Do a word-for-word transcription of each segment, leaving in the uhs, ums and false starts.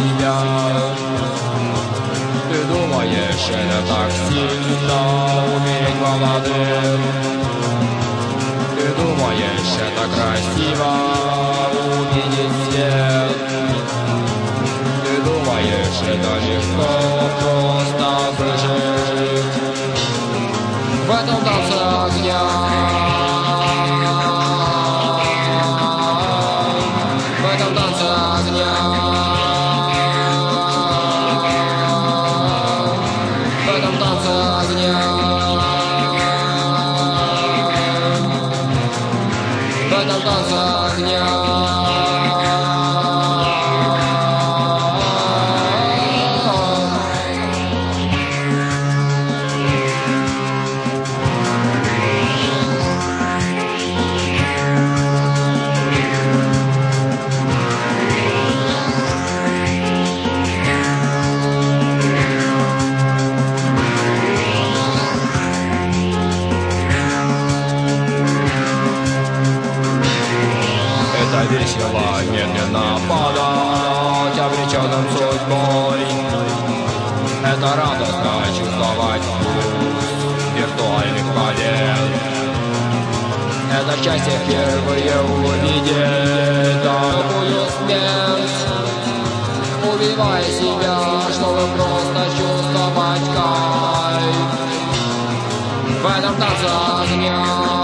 себя. Ты думаешь, это так сильно умереть молодым? Ты думаешь, это красиво увидеть свет? Ты думаешь, это легко просто прожить в этом танце огня? В этом танце огня. В этом танце огня. В этом танце огня. Это весело, медленно падать обреченным судьбой. Это радостно чувствовать вкус виртуальных побед. Это счастье впервые увидеть такую смерть. Убивай себя, чтобы просто чувствовать кайф в этом танце огня.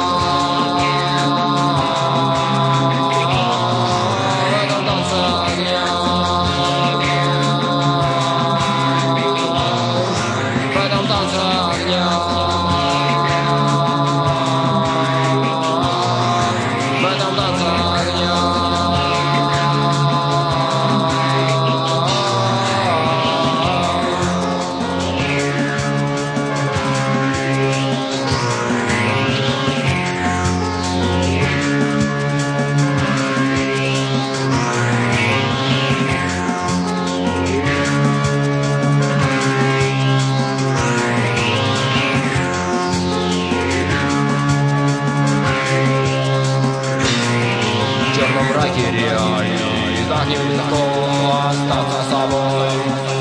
И так нелегко остаться собой.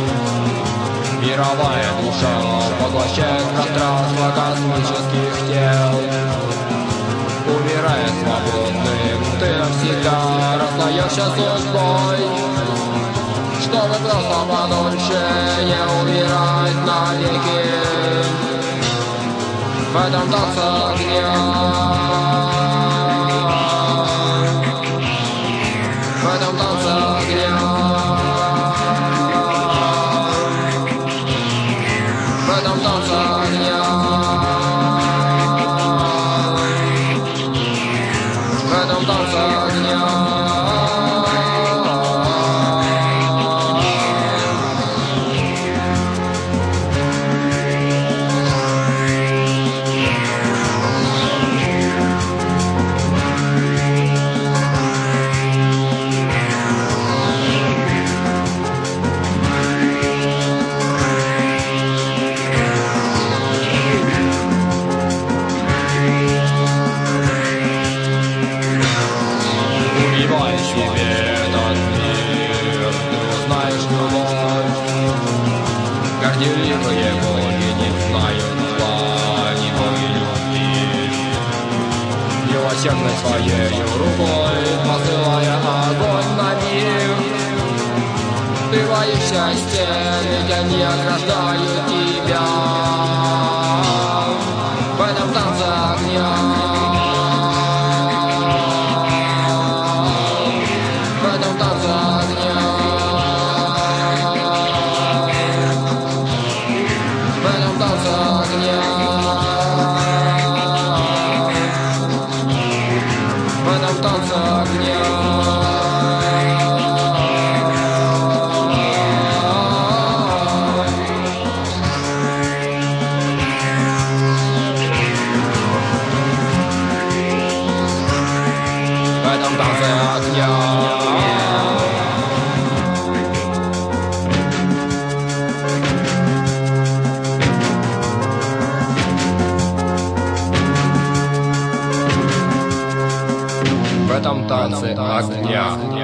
Мировая душа поглощает пространство космических тел. Умирая свободным, ты навсегда расстаешься судьбой, чтобы просто подольше не умирать навеки в этом танце огня. В этом танце огня. В этом танце огня. В этом танце огня. Горделивые боги не знают зла, ни боги любви. Милосердной своей рукой посылая огонь на мир. Ты боишься стен, ведь они ограждают тебя в этом танце огня. В этом танце огня. В этом танце огня. В этом танце огня. В этом танце огня. В этом танце огня.